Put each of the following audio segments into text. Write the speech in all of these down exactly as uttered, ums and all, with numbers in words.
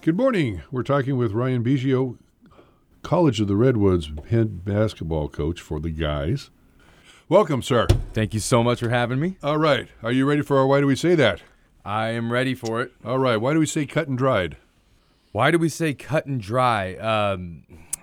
Good morning. We're talking with Ryan Biggio, College of the Redwoods head basketball coach for the guys. Welcome, sir. Thank you so much for having me. All right. Are you ready for our Why Do We Say That? I am ready for it. All right. Why do we say cut and dried? Why do we say cut and dry? Um,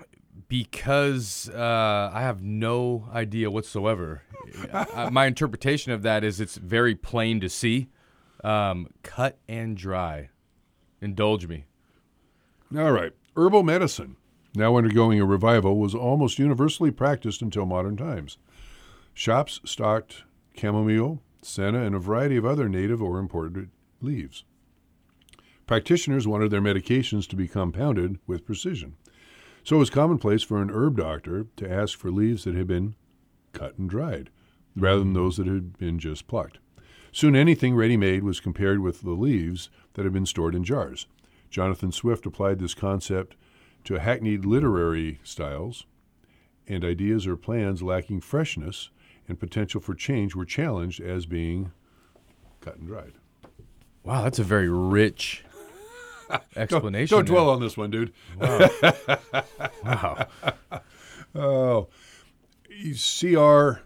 because uh, I have no idea whatsoever. I, my interpretation of that is it's very plain to see. Um, cut and dry. Indulge me. All right. Herbal medicine, now undergoing a revival, was almost universally practiced until modern times. Shops stocked chamomile, senna, and a variety of other native or imported leaves. Practitioners wanted their medications to be compounded with precision. So it was commonplace for an herb doctor to ask for leaves that had been cut and dried, rather than those that had been just plucked. Soon anything ready-made was compared with the leaves that had been stored in jars. Jonathan Swift applied this concept to hackneyed literary styles, and ideas or plans lacking freshness and potential for change were challenged as being cut and dried. Wow, that's a very rich explanation. Don't, don't dwell on this one, dude. Wow. Wow. Oh, C R,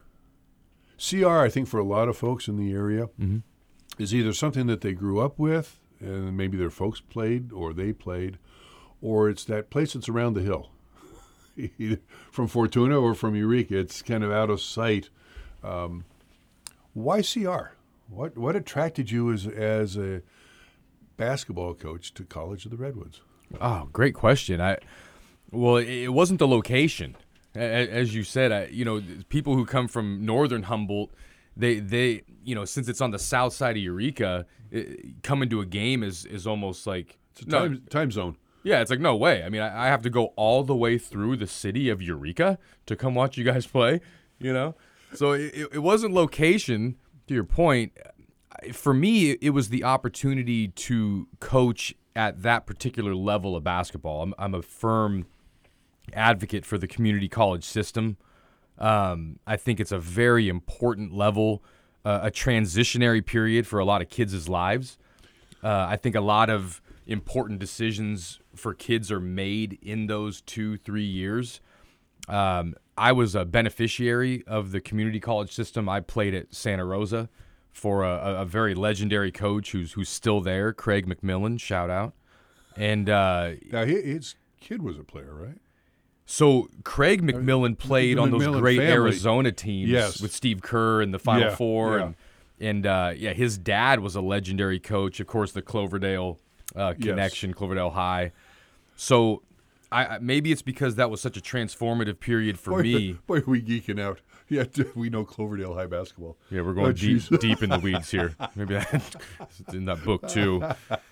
C R, I think for a lot of folks in the area, Mm-hmm. is either something that they grew up with, and maybe their folks played, or they played, or it's that place that's around the hill, either from Fortuna or from Eureka. It's kind of out of sight. Um, why C R? What what attracted you as as a basketball coach to College of the Redwoods? Oh, great question. I well, it wasn't the location, as you said. I, you know, people who come from northern Humboldt, they they you know, since it's on the south side of Eureka, it, coming to a game is is almost like it's a time no, time zone. Yeah, it's like no way. I mean, I, I have to go all the way through the city of Eureka to come watch you guys play. You know, so it, it wasn't location. To your point, for me, it was the opportunity to coach at that particular level of basketball. I'm, I'm a firm advocate for the community college system. Um, I think it's a very important level, uh, a transitionary period for a lot of kids' lives. Uh, I think a lot of important decisions for kids are made in those two, three years. Um, I was a beneficiary of the community college system. I played at Santa Rosa for a, a very legendary coach who's who's still there, Craig McMillan, shout out. And uh, now his kid was a player, right? So Craig McMillan played the on those McMillan great family. Arizona teams Yes. with Steve Kerr in the Final Yeah, Four, yeah. and and uh, yeah, his dad was a legendary coach. Of course, the Cloverdale uh, connection, Yes. Cloverdale High. So I, maybe it's because that was such a transformative period for boy, me. Boy, are we geeking out. Yeah, we know Cloverdale High basketball. Yeah, we're going Oh, deep geez. deep in the weeds here. Maybe that's in that book too.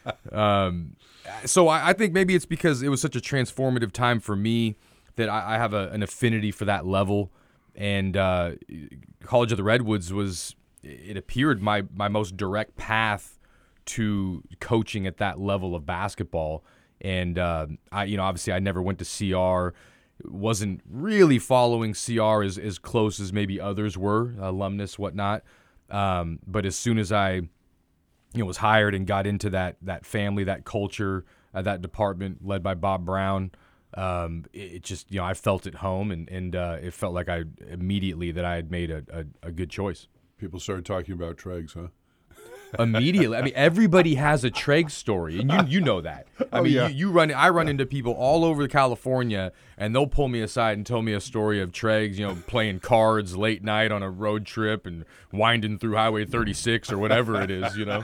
Um, so I, I think maybe it's because it was such a transformative time for me that I, I have a, an affinity for that level. And uh, College of the Redwoods was, it appeared, my my most direct path to coaching at that level of basketball. And uh, I, you know, obviously I never went to C R. Wasn't really following C R as, as close as maybe others were, alumnus, whatnot. Um, but as soon as I, you know, was hired and got into that that family, that culture, uh, that department led by Bob Brown, um, it, it just, you know, I felt at home, and and uh, it felt like I immediately that I had made a, a, a good choice. People started talking about Tregs, huh? Immediately, I mean, everybody has a Treg story, and you you know that. I Oh, mean, yeah. you, you run. I run into people all over California, and they'll pull me aside and tell me a story of Tregs, you know, playing cards late night on a road trip and winding through Highway thirty-six or whatever it is, you know.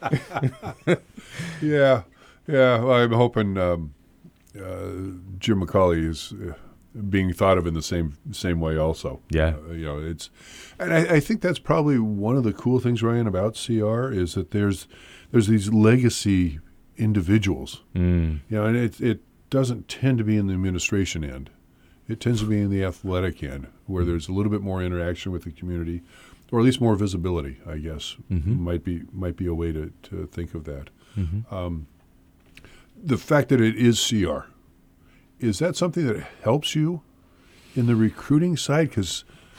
Yeah, yeah. Well, I'm hoping um, uh, Jim McCauley is uh, being thought of in the same same way, also. Yeah. Uh, you know, it's, and I, I think that's probably one of the cool things, Ryan, about C R is that there's there's these legacy individuals. Mm. You know, and it it doesn't tend to be in the administration end. It tends to be in the athletic end, where there's a little bit more interaction with the community, or at least more visibility, I guess, Mm-hmm. might be might be a way to, to think of that. Mm-hmm. Um, the fact that it is C R, is that something that helps you in the recruiting side? Because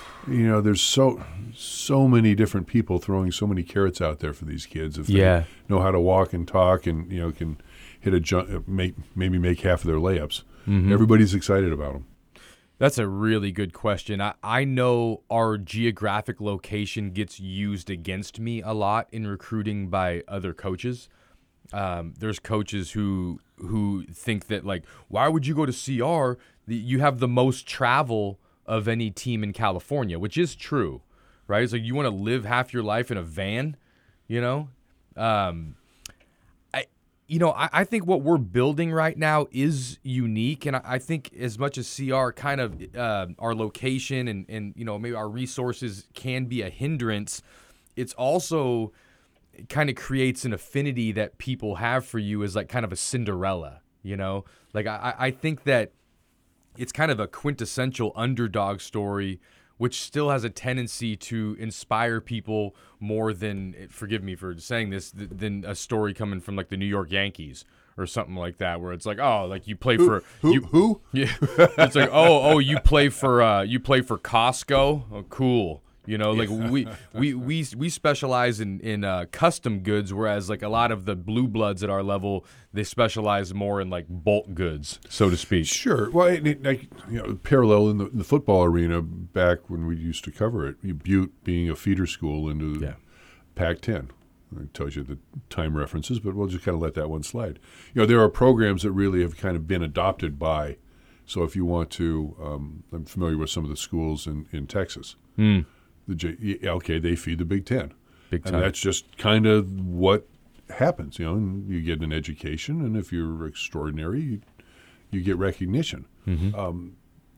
you know, there's so so many different people throwing so many carrots out there for these kids. If they Yeah. know how to walk and talk, and you know, can hit a jump, make maybe make half of their layups. Mhm. Everybody's excited about them. That's a really good question. I, I know our geographic location gets used against me a lot in recruiting by other coaches. Um, there's coaches who who think that, like, why would you go to C R? The- You have the most travel of any team in California, which is true, right? It's like you want to live half your life in a van, you know? Um, I, you know, I, I think what we're building right now is unique, and I, I think as much as C R kind of uh, our location and and you know maybe our resources can be a hindrance, it's also it kind of creates an affinity that people have for you as like kind of a Cinderella, you know? Like I, I think that it's kind of a quintessential underdog story, which still has a tendency to inspire people more than, forgive me for saying this, th- than a story coming from like the New York Yankees or something like that, where it's like, oh, like you play for Who? you, Who? yeah, it's like, oh, oh, you play for uh, you play for Costco, oh, cool. You know, like we, we we we specialize in in uh, custom goods, whereas like a lot of the blue bloods at our level, they specialize more in like bulk goods, so to speak. Sure. Well, it, it, like, you know, parallel in the, in the football arena back when we used to cover it, Butte being a feeder school into the Yeah. Pac ten. It tells you the time references, but we'll just kind of let that one slide. You know, there are programs that really have kind of been adopted by. So if you want to, um, I'm familiar with some of the schools in, in Texas. Mm. The J, yeah, okay, they feed the Big Ten. Big And time. that's just kind of what happens, you know. And you get an education, and if you're extraordinary, you, you get recognition. Mhm. Um,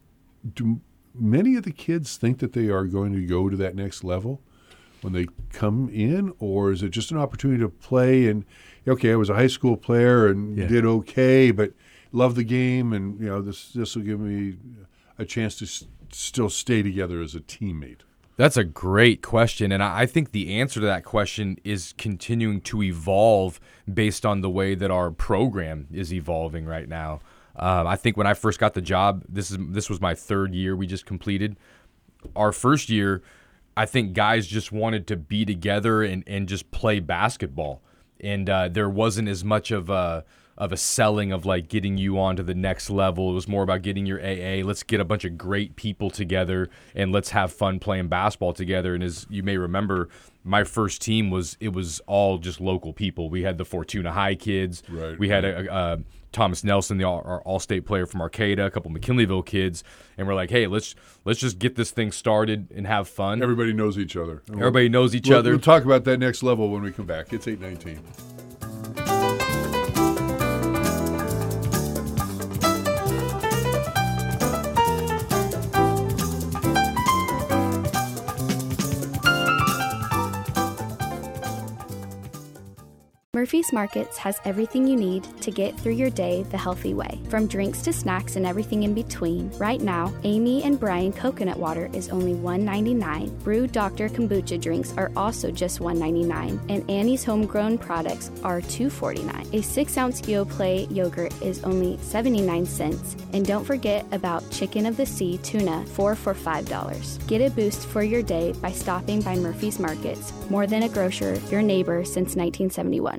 do many of the kids think that they are going to go to that next level when they come in, or is it just an opportunity to play and, okay, I was a high school player and Yeah. did okay, but love the game, and you know this this will give me a chance to s- still stay together as a teammate? That's a great question, and I I think the answer to that question is continuing to evolve based on the way that our program is evolving right now. Um, I think when I first got the job, this is this was my third year we just completed. Our first year, I think guys just wanted to be together and, and just play basketball, and uh, there wasn't as much of a of a selling of like getting you on to the next level. It was more about getting your A A. Let's get a bunch of great people together and let's have fun playing basketball together. And as you may remember, my first team was, it was all just local people. We had the Fortuna High kids. Right, We had a, a, a Thomas Nelson, the all, our all-state player from Arcata, a couple McKinleyville kids. And we're like, hey, let's let's just get this thing started and have fun. Everybody knows each other. And we'll- Everybody knows each we'll, other. We'll talk about that next level when we come back. It's eight nineteen. Murphy's Markets has everything you need to get through your day the healthy way. From drinks to snacks and everything in between, right now, Amy and Brian coconut water is only one ninety-nine. Brew Doctor kombucha drinks are also just one ninety-nine, and Annie's homegrown products are two forty-nine. A six-ounce Yoplait yogurt is only seventy-nine cents, and don't forget about Chicken of the Sea tuna, four for five dollars. Get a boost for your day by stopping by Murphy's Markets. More than a grocer, your neighbor since nineteen seventy-one.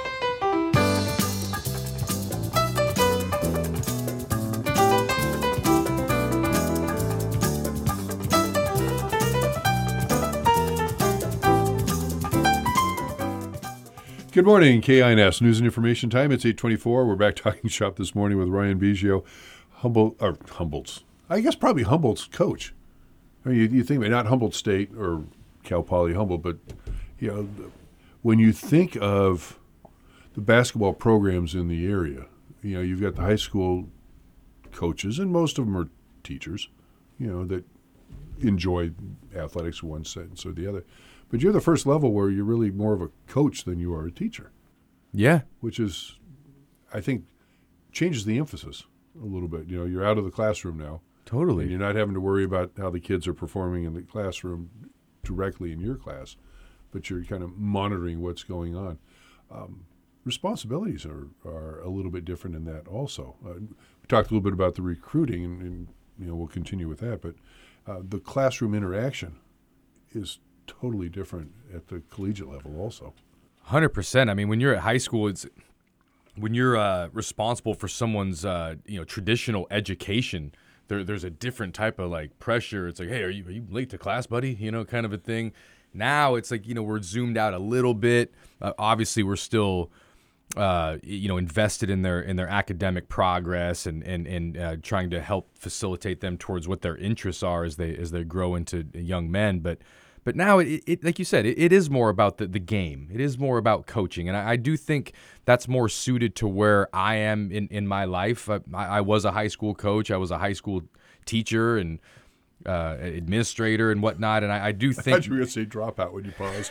Good morning, K I N S News and Information Time. It's eight twenty-four. We're back talking shop this morning with Ryan Biggio, Humboldt, or Humboldt's, I guess probably Humboldt's coach. I mean, you, you think, not Humboldt State or Cal Poly Humboldt, but you know, when you think of the basketball programs in the area, you know, you've got the high school coaches, and most of them are teachers, you know, that enjoy athletics in one sense or the other. But you're the first level where you're really more of a coach than you are a teacher, Yeah. which is, I think, changes the emphasis a little bit. You know, you're out of the classroom now. And Totally. you're not having to worry about how the kids are performing in the classroom directly in your class, but you're kind of monitoring what's going on. Um, responsibilities are, are a little bit different in that also. Uh, we talked a little bit about the recruiting, and, and you know we'll continue with that. But uh, the classroom interaction is totally different at the collegiate level also. one hundred percent. I mean, when you're at high school, it's when you're uh, responsible for someone's uh, you know traditional education, there, there's a different type of like pressure. It's like, hey, are you, are you late to class, buddy? You know, kind of a thing. Now it's like, you know, we're zoomed out a little bit. Uh, obviously, we're still, uh, you know, invested in their in their academic progress and and and uh, trying to help facilitate them towards what their interests are as they as they grow into young men. But but now, it, it like you said, it, it is more about the, the game. It is more about coaching, and I, I do think that's more suited to where I am in, in my life. I, I was a high school coach. I was a high school teacher and uh, administrator and whatnot, and I, I do think. I thought you were going to say dropout when you paused.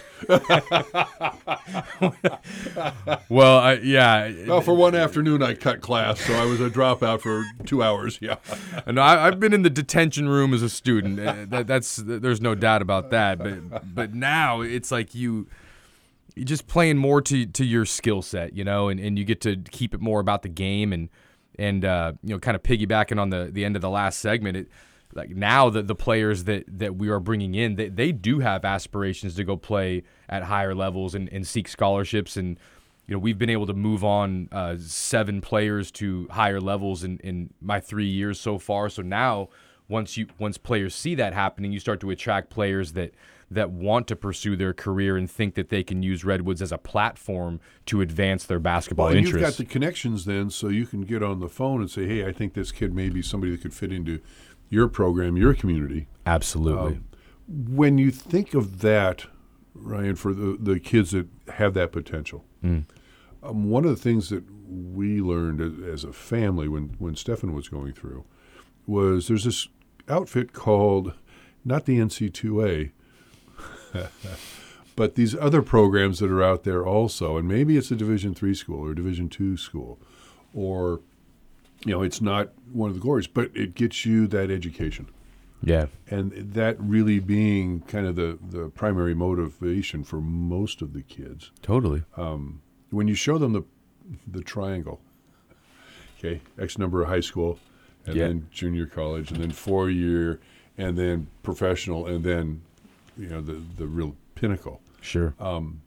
Well, I, yeah. Well, for one afternoon, I cut class, so I was a dropout for two hours. Yeah. No, I, I've been in the detention room as a student. Uh, that, that's there's no doubt about that. But but now it's like you. You're just playing more to, to your skill set, you know, and, and you get to keep it more about the game and and uh, you know, kind of piggybacking on the, the end of the last segment. It, like now the the players that, that we are bringing in, they, they do have aspirations to go play at higher levels and, and seek scholarships. And you know, we've been able to move on uh, seven players to higher levels in, in my three years so far. So now once you once players see that happening, you start to attract players that. that want to pursue their career and think that they can use Redwoods as a platform to advance their basketball well, and interests. You've got the connections then, so you can get on the phone and say, hey, I think this kid may be somebody that could fit into your program, your community. Absolutely. Um, when you think of that, Ryan, for the, the kids that have that potential, mm. um, one of the things that we learned as, as a family when, when Stefan was going through was there's this outfit called, not the N C two A, but these other programs that are out there also, and maybe it's a Division three school or a Division two school, or you know, it's not one of the glories, but it gets you that education. Yeah, and that really being kind of the, the primary motivation for most of the kids. Totally. Um, when you show them the the triangle, okay, X number of high school, and yeah. then junior college, and then four year, and then professional, and then you know, the, the real pinnacle. Sure. Um,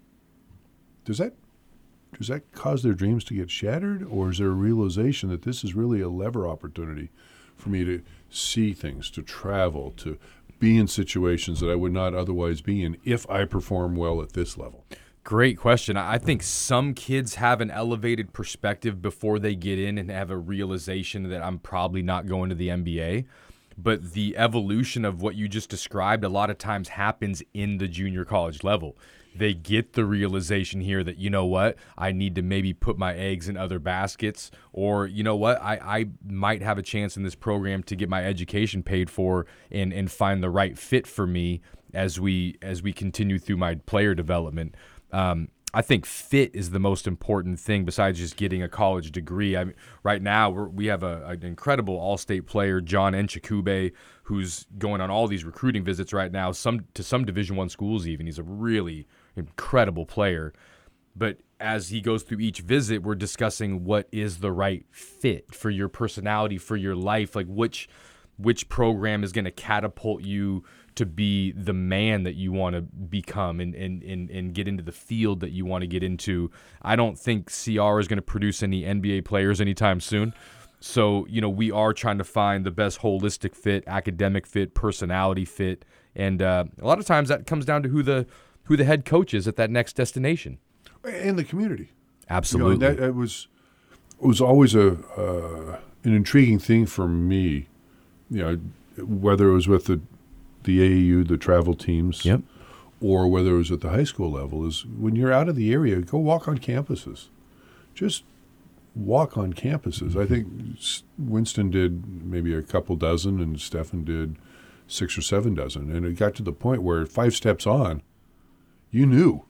does that does that cause their dreams to get shattered, or is there a realization that this is really a lever opportunity for me to see things, to travel, to be in situations that I would not otherwise be in if I perform well at this level? Great question. I think some kids have an elevated perspective before they get in and have a realization that I'm probably not going to the N B A. But the evolution of what you just described a lot of times happens in the junior college level. They get the realization here that, you know what, I need to maybe put my eggs in other baskets, or, you know what, I, I might have a chance in this program to get my education paid for and, and find the right fit for me as we as we continue through my player development. Um, I think fit is the most important thing besides just getting a college degree. I mean, right now we're, we have a, an incredible all-state player, John Nchikube, who's going on all these recruiting visits right now, some to some Division One schools even. He's a really incredible player. But as he goes through each visit, we're discussing what is the right fit for your personality, for your life, like which which program is going to catapult you to be the man that you want to become and, and, and, and get into the field that you want to get into. I don't think C R is going to produce any N B A players anytime soon. So, you know, we are trying to find the best holistic fit, academic fit, personality fit. And uh, a lot of times that comes down to who the who the head coach is at that next destination. And the community. Absolutely. You know, that, that was it was always a uh, an intriguing thing for me, you know, whether it was with the the A A U, the travel teams, yep. or whether it was at the high school level, is when you're out of the area, go walk on campuses. Just walk on campuses. I think Winston did maybe a couple dozen, and Stefan did six or seven dozen. And it got to the point where five steps on, you knew,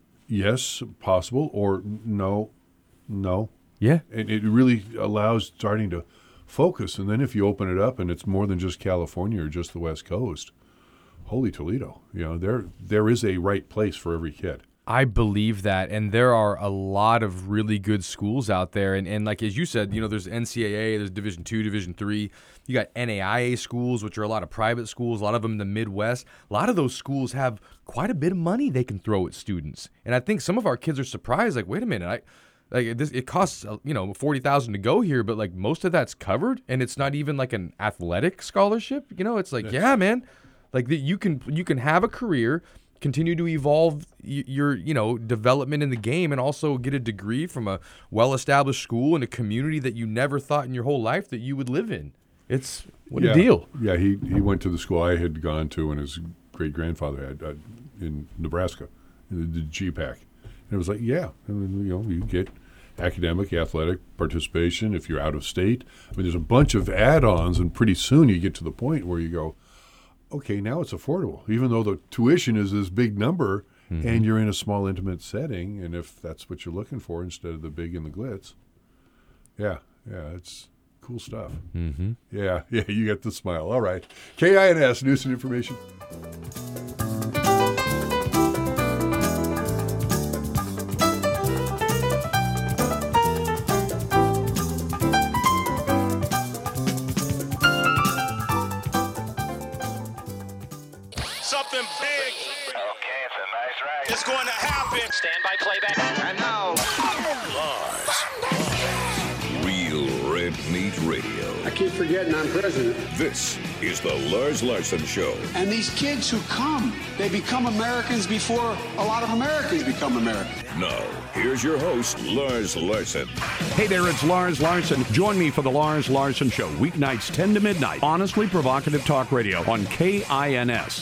yes, possible, or no, no. Yeah. And it really allows starting to focus. And then if you open it up and it's more than just California or just the West Coast, holy Toledo, you know, there there is a right place for every kid. I believe that, and there are a lot of really good schools out there, and, and like as you said, you know, there's N C double A, there's Division two, Division three, you got N A I A schools, which are a lot of private schools, a lot of them in the Midwest. A lot of those schools have quite a bit of money they can throw at students, and I think some of our kids are surprised, like, wait a minute, I like this, it costs you know forty thousand to go here, but like most of that's covered, and it's not even like an athletic scholarship, you know, it's like yes. yeah, man, like the, you can you can have a career, continue to evolve your, you know, development in the game, and also get a degree from a well-established school in a community that you never thought in your whole life that you would live in. It's what yeah. a deal. Yeah, he, he went to the school I had gone to and his great-grandfather had uh, in Nebraska, the, the G PAC. And it was like, yeah, I mean, you know, you get academic, athletic participation if you're out of state. I mean, there's a bunch of add-ons, and pretty soon you get to the point where you go, okay, now it's affordable, even though the tuition is this big number, mm-hmm. and you're in a small, intimate setting, and if that's what you're looking for instead of the big and the glitz, yeah, yeah, it's cool stuff. Mm-hmm. Yeah, yeah, you get the smile. All right. K I N S, News and Information. Something big. Okay, it's a nice ride. It's going to happen. Stand by playback. And now, Lars. Real Red Meat Radio. I keep forgetting I'm president. This is the Lars Larson Show. And these kids who come, they become Americans before a lot of Americans become Americans. Now, here's your host, Lars Larson. Hey there, it's Lars Larson. Join me for the Lars Larson Show, weeknights ten to midnight. Honestly provocative talk radio on K I N S.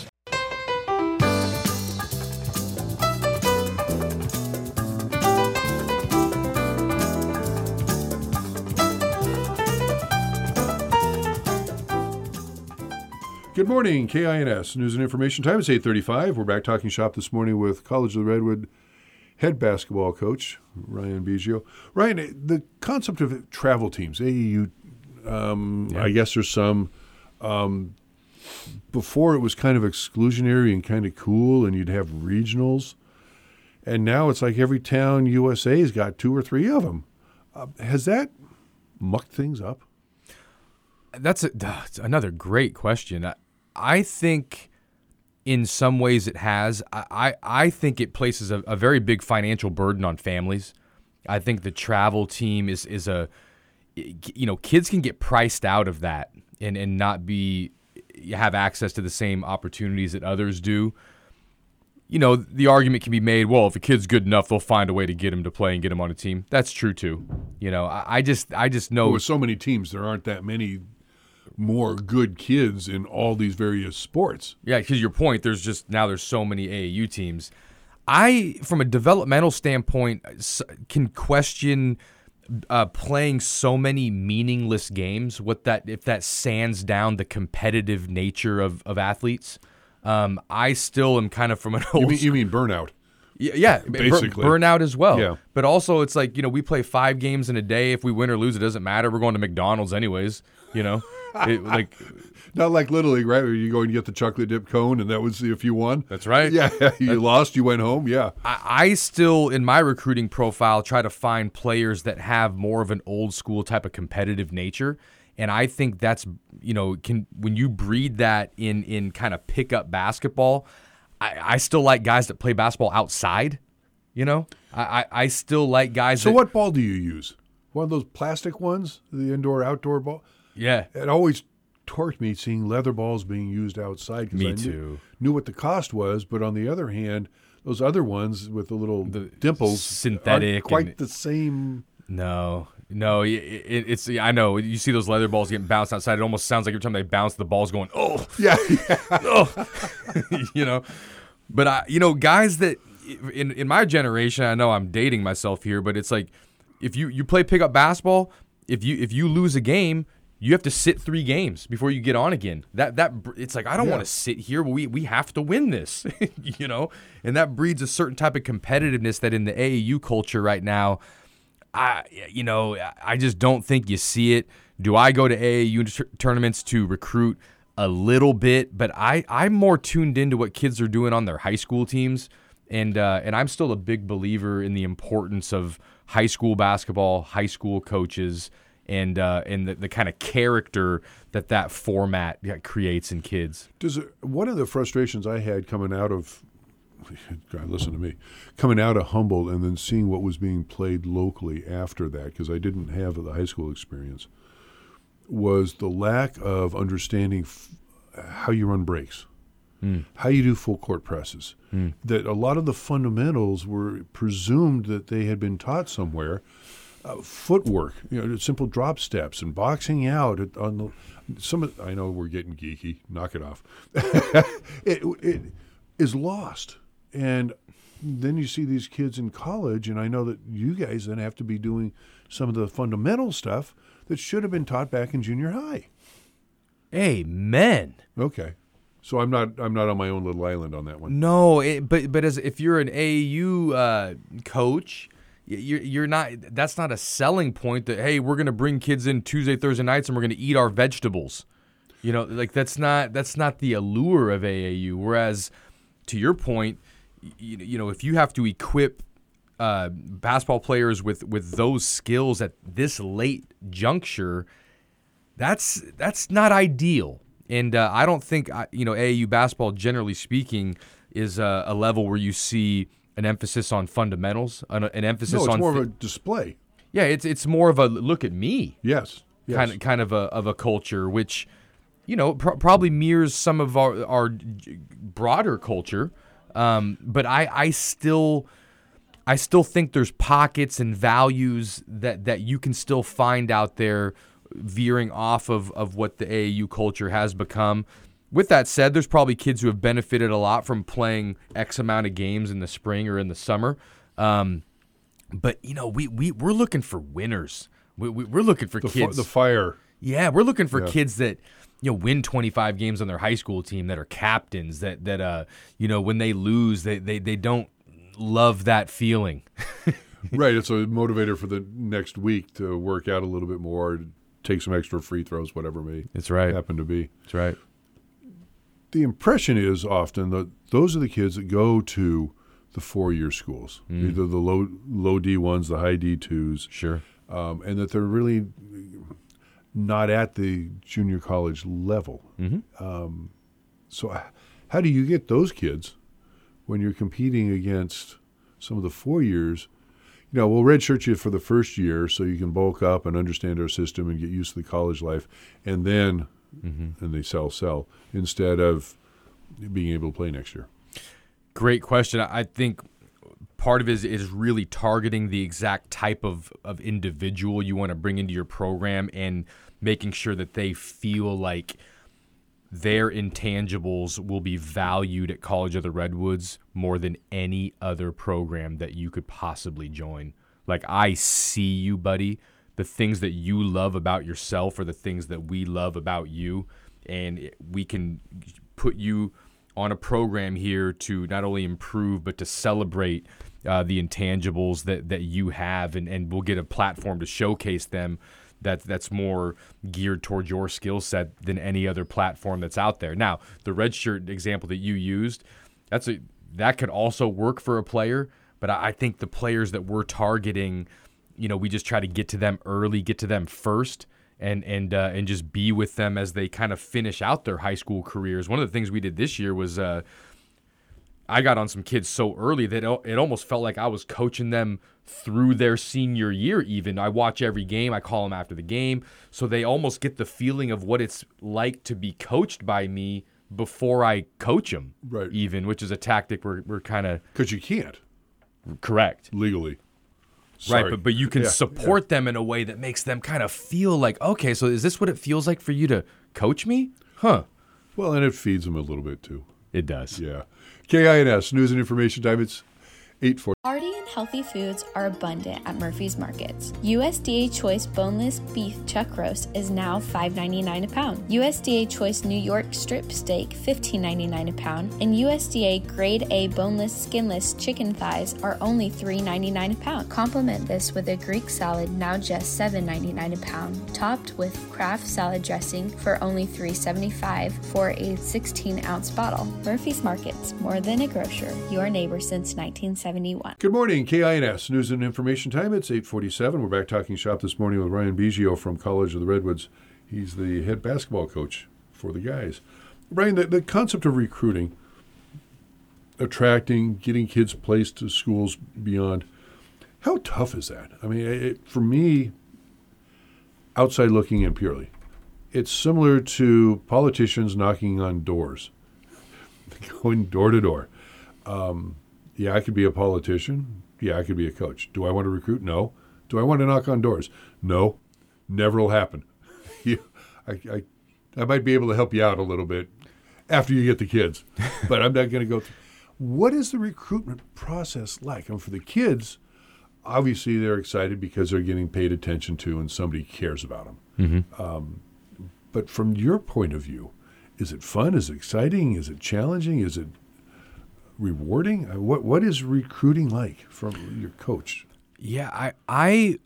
Good morning, K I N S News and Information Time. It's eight thirty-five. We're back talking shop this morning with College of the Redwood head basketball coach, Ryan Biggio. Ryan, the concept of travel teams, A A U, um, yeah. I guess there's some. Um, before it was kind of exclusionary and kind of cool, and you'd have regionals. And now it's like every town U S A's got two or three of them. Uh, has that mucked things up? That's, a, that's another great question. I, I think in some ways it has. I, I, I think it places a, a very big financial burden on families. I think the travel team is is a, you know, kids can get priced out of that and, and not be have access to the same opportunities that others do. You know, the argument can be made, well, if a kid's good enough, they'll find a way to get him to play and get him on a team. That's true too. You know, I, I just I just know well, with so many teams, there aren't that many more good kids in all these various sports. Yeah, because your point, there's just now there's so many A A U teams. I, from a developmental standpoint, can question uh, playing so many meaningless games. What that if that sands down the competitive nature of of athletes. Um, I still am kind of from an old. You mean, you mean burnout? Yeah, yeah, basically bur- burnout as well. Yeah. But also, it's like, you know, we play five games in a day. If we win or lose, it doesn't matter. We're going to McDonald's anyways. You know, it, like not like Little League, right? Where you go and get the chocolate dip cone, and that was if you won. That's right. Yeah, you that's, lost, you went home. Yeah. I, I still, in my recruiting profile, try to find players that have more of an old school type of competitive nature. And I think that's, you know, can when you breed that in in kind of pickup basketball, I, I still like guys that play basketball outside. You know, I, I, I still like guys. So that, what ball do you use? One of those plastic ones, the indoor outdoor ball. Yeah, it always torqued me seeing leather balls being used outside. Me I too. Knew, knew what the cost was, but on the other hand, those other ones with the little the dimples, synthetic, aren't quite and, the same. No. No, it, it, it's I know you see those leather balls getting bounced outside. It almost sounds like every time they bounce, the ball's going, oh, yeah, yeah. oh, you know. But I, you know, guys that in in my generation, I know I'm dating myself here, but it's like if you, you play pickup basketball, if you if you lose a game, you have to sit three games before you get on again. That that it's like I don't yeah. want to sit here. We we have to win this, you know. And that breeds a certain type of competitiveness that in the A A U culture right now. I, you know, I just don't think you see it. Do I go to A A U t- tournaments to recruit a little bit? But I, I'm more tuned into what kids are doing on their high school teams And uh, and I'm still a big believer in the importance of high school basketball, high school coaches, and uh, and the, the kind of character that that format creates in kids. Does it, one of the frustrations I had coming out of, God, listen to me, coming out of Humboldt and then seeing what was being played locally after that, because I didn't have the high school experience, was the lack of understanding f- how you run breaks. Mm. How you do full court presses. Mm. That a lot of the fundamentals were presumed that they had been taught somewhere. Uh, footwork, you know, simple drop steps and boxing out at, on the some. Of, I know we're getting geeky. Knock it off. it, it is lost, and then you see these kids in college, and I know that you guys then have to be doing some of the fundamental stuff that should have been taught back in junior high. Amen. Okay. So I'm not I'm not on my own little island on that one. No, it, but but as if you're an A A U uh, coach, you're you're not. That's not a selling point. That hey, we're gonna bring kids in Tuesday, Thursday nights, and we're gonna eat our vegetables. You know, like that's not that's not the allure of A A U. Whereas, to your point, you, you know, if you have to equip uh, basketball players with with those skills at this late juncture, that's that's not ideal. And uh, I don't think, you know, A A U basketball, generally speaking, is a, a level where you see an emphasis on fundamentals, an, an emphasis no, it's on more fi- of a display. Yeah, it's it's more of a look at me. Yes, yes. kind of kind of a of a culture, which, you know, pr- probably mirrors some of our our broader culture. Um, but I I still I still think there's pockets and values that that you can still find out there, veering off of, of what the A A U culture has become. With that said, there's probably kids who have benefited a lot from playing X amount of games in the spring or in the summer. Um, but, you know, we, we, we're looking for winners. We, we, we're looking for the kids. F- the fire. Yeah, we're looking for yeah. kids that, you know, win twenty-five games on their high school team, that are captains, that, that uh, you know, when they lose, they, they, they don't love that feeling. Right. It's a motivator for the next week to work out a little bit more, take some extra free throws, whatever it may That's right. happen to be. That's right. The impression is often that those are the kids that go to the four-year schools, mm. either the low low D ones, the high D twos. Sure. Um, and that they're really not at the junior college level. Mm-hmm. Um, so how do you get those kids when you're competing against some of the four-years? You know, we'll redshirt you for the first year so you can bulk up and understand our system and get used to the college life, and then mm-hmm. and they sell, sell, instead of being able to play next year. Great question. I think part of it is, is really targeting the exact type of, of individual you want to bring into your program and making sure that they feel like their intangibles will be valued at College of the Redwoods more than any other program that you could possibly join. Like, I see you, buddy. The things that you love about yourself are the things that we love about you, and we can put you on a program here to not only improve but to celebrate uh, the intangibles that, that you have, and, and we'll get a platform to showcase them that that's more geared towards your skill set than any other platform that's out there. Now, the redshirt example that you used, that's a that could also work for a player, but I, I think the players that we're targeting, you know, we just try to get to them early, get to them first, and and uh, and just be with them as they kind of finish out their high school careers. One of the things we did this year was uh, I got on some kids so early that it almost felt like I was coaching them through their senior year even. I watch every game. I call them after the game. So they almost get the feeling of what it's like to be coached by me before I coach them, right? Even, which is a tactic we're, we're kind of... Because you can't. Correct. Legally. Sorry. Right, but, but you can yeah, support yeah. them in a way that makes them kind of feel like, okay, so is this what it feels like for you to coach me? Huh. Well, and it feeds them a little bit too. It does. Yeah. K I N S, News and Information Time. It's eight forty. Hearty and healthy foods are abundant at Murphy's Markets. U S D A Choice boneless beef chuck roast is now five ninety-nine a pound. U S D A Choice New York strip steak fifteen ninety-nine a pound, and U S D A Grade A boneless skinless chicken thighs are only three ninety-nine a pound. Complement this with a Greek salad now just seven ninety-nine a pound, topped with Kraft salad dressing for only three seventy-five for a sixteen ounce bottle. Murphy's Markets, more than a grocer, your neighbor since nineteen seventy-one. Good morning, K I N S News and Information Time. It's eight forty-seven. We're back talking shop this morning with Ryan Biggio from College of the Redwoods. He's the head basketball coach for the guys. Ryan, the, the concept of recruiting, attracting, getting kids placed to schools beyond, how tough is that? I mean, it, for me, outside looking in purely, it's similar to politicians knocking on doors, going door to door. Um, Yeah, I could be a politician. Yeah, I could be a coach. Do I want to recruit? No. Do I want to knock on doors? No. Never will happen. you, I, I, I might be able to help you out a little bit after you get the kids, but I'm not going to go through. What is the recruitment process like? And for the kids, obviously they're excited because they're getting paid attention to and somebody cares about them. Mm-hmm. Um, but from your point of view, is it fun? Is it exciting? Is it challenging? Is it rewarding? What what is recruiting like from your coach? Yeah, I I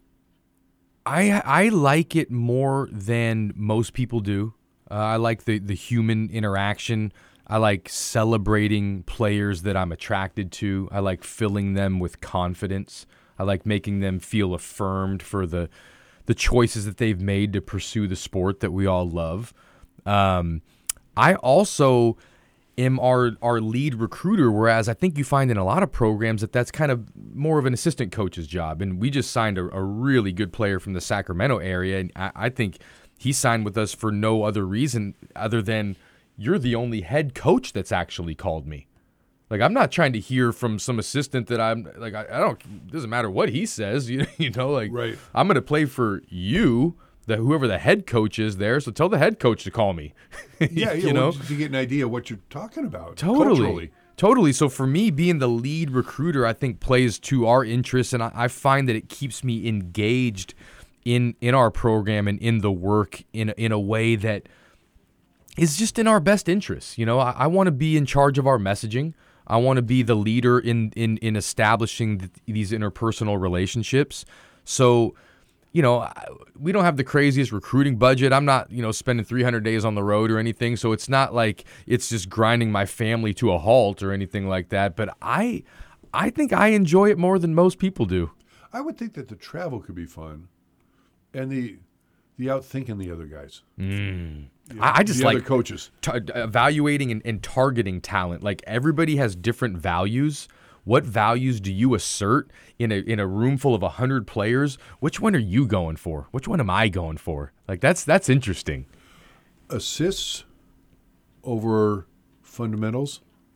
I I like it more than most people do. Uh, I like the the human interaction. I like celebrating players that I'm attracted to. I like filling them with confidence. I like making them feel affirmed for the the choices that they've made to pursue the sport that we all love. Um, I also am our our lead recruiter, whereas I think you find in a lot of programs that that's kind of more of an assistant coach's job. And we just signed a, a really good player from the Sacramento area, and I, I think he signed with us for no other reason other than you're the only head coach that's actually called me. Like, I'm not trying to hear from some assistant that I'm like, I, I don't, it doesn't matter what he says, you, you know, like, right. I'm going to play for you, the whoever the head coach is there. So tell the head coach to call me. yeah, you yeah, know, well, to get an idea of what you're talking about. Totally. Culturally. Totally. So for me, being the lead recruiter, I think plays to our interests, and I, I find that it keeps me engaged in in our program and in the work in in a way that is just in our best interests. You know, I, I want to be in charge of our messaging. I want to be the leader in in in establishing th- these interpersonal relationships. So, you know, we don't have the craziest recruiting budget. I'm not, you know, spending three hundred days on the road or anything. So it's not like it's just grinding my family to a halt or anything like that. But I, I think I enjoy it more than most people do. I would think that the travel could be fun, and the the outthinking the other guys. Mm. You know, I, I just the like other coaches t- evaluating and, and targeting talent. Like, everybody has different values. What values do you assert in a in a room full of a hundred players? Which one are you going for? Which one am I going for? Like, that's that's interesting. Assists over fundamentals,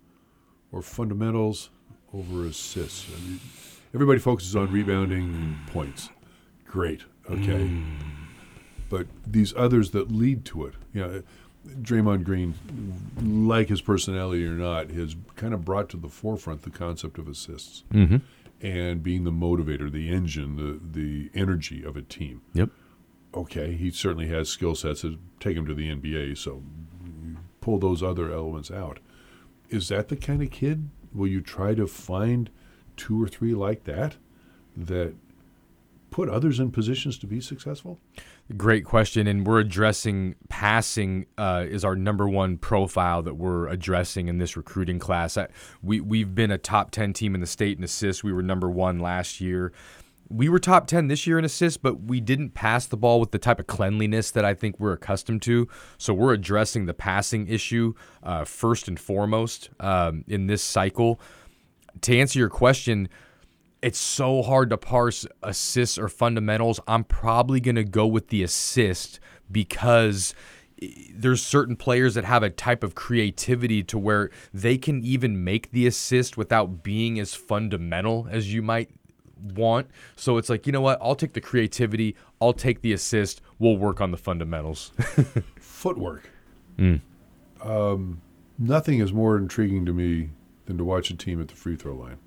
or fundamentals over assists. I mean, everybody focuses on rebounding and points. Great, okay. Mm. But these others that lead to it, you know, Draymond Green, like his personality or not, has kind of brought to the forefront the concept of assists mm-hmm. and being the motivator, the engine, the the energy of a team. Yep. Okay, he certainly has skill sets that take him to the N B A, so pull those other elements out. Is that the kind of kid? Will you try to find two or three like that that put others in positions to be successful? Great question, and we're addressing passing uh, is our number one profile that we're addressing in this recruiting class. I, we, we've been a top ten team in the state in assists. We were number one last year. We were top ten this year in assists, but we didn't pass the ball with the type of cleanliness that I think we're accustomed to. So we're addressing the passing issue uh, first and foremost um, in this cycle. To answer your question, it's so hard to parse assists or fundamentals. I'm probably going to go with the assist because there's certain players that have a type of creativity to where they can even make the assist without being as fundamental as you might want. So it's like, you know what? I'll take the creativity. I'll take the assist. We'll work on the fundamentals. Footwork. Mm. Um, nothing is more intriguing to me than to watch a team at the free throw line.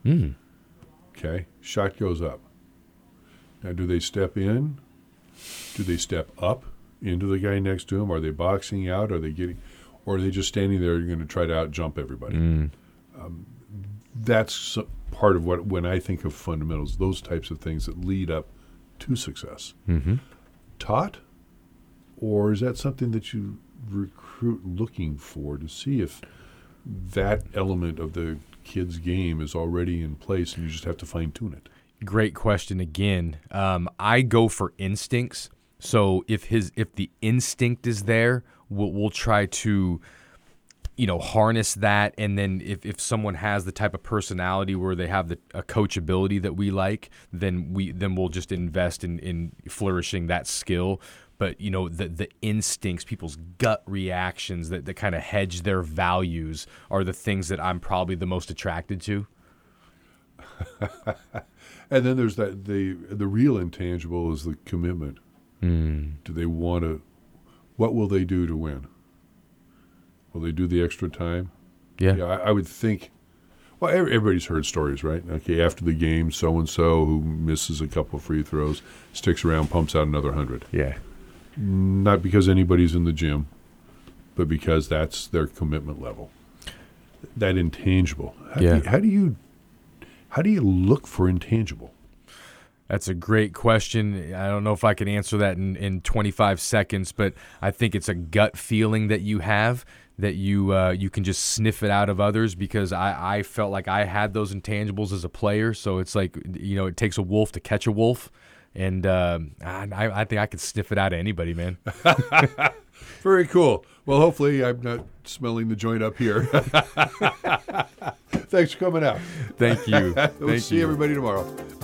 Mm. Okay, shot goes up. Now, do they step in? Do they step up into the guy next to him? Are they boxing out? Are they getting, or are they just standing there and going to try to out jump everybody? Mm. Um, that's part of what, when I think of fundamentals, those types of things that lead up to success. Mm-hmm. Taught, or is that something that you recruit looking for to see if that element of the kid's game is already in place and you just have to fine tune it? Great question again. Um, I go for instincts. So if his if the instinct is there, we'll, we'll try to, you know, harness that. And then if, if someone has the type of personality where they have the a coachability that we like, then we then we'll just invest in, in flourishing that skill. But, you know, the the instincts, people's gut reactions that, that kind of hedge their values are the things that I'm probably the most attracted to. And then there's that the the real intangible is the commitment. Mm. Do they want to? What will they do to win? Will they do the extra time? Yeah, yeah. I, I would think. Well, everybody's heard stories, right? Okay, after the game, so and so who misses a couple free throws sticks around, pumps out another hundred. Yeah, not because anybody's in the gym, but because that's their commitment level. That intangible. How yeah. Do you, how do you? How do you look for intangible? That's a great question. I don't know if I can answer that in, in twenty-five seconds, but I think it's a gut feeling that you have that you uh, you can just sniff it out of others, because I, I felt like I had those intangibles as a player. So it's like, you know, it takes a wolf to catch a wolf. And uh, I, I think I could sniff it out of anybody, man. Very cool. Well, hopefully I'm not smelling the joint up here. Thanks for coming out. Thank you. We'll Thank see you. everybody tomorrow.